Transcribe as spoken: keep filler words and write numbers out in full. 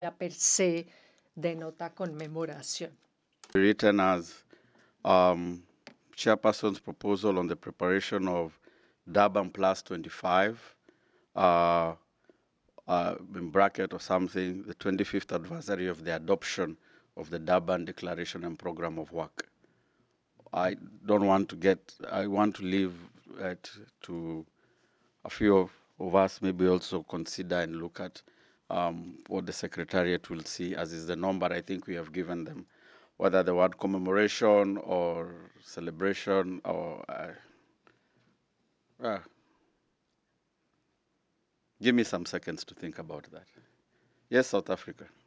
per se denota conmemoración. Written as um, chairperson's proposal on the preparation of Durban Plus twenty-five, uh, uh, in bracket or something, the twenty-fifth anniversary of the adoption of the Durban Declaration and Program of Work. I don't want to get, I want to leave it to a few of, of us maybe also consider and look at um, what the Secretariat will see as is the number I think we have given them, whether the word commemoration or celebration or uh, uh, give me some seconds to think about that. Yes, South Africa.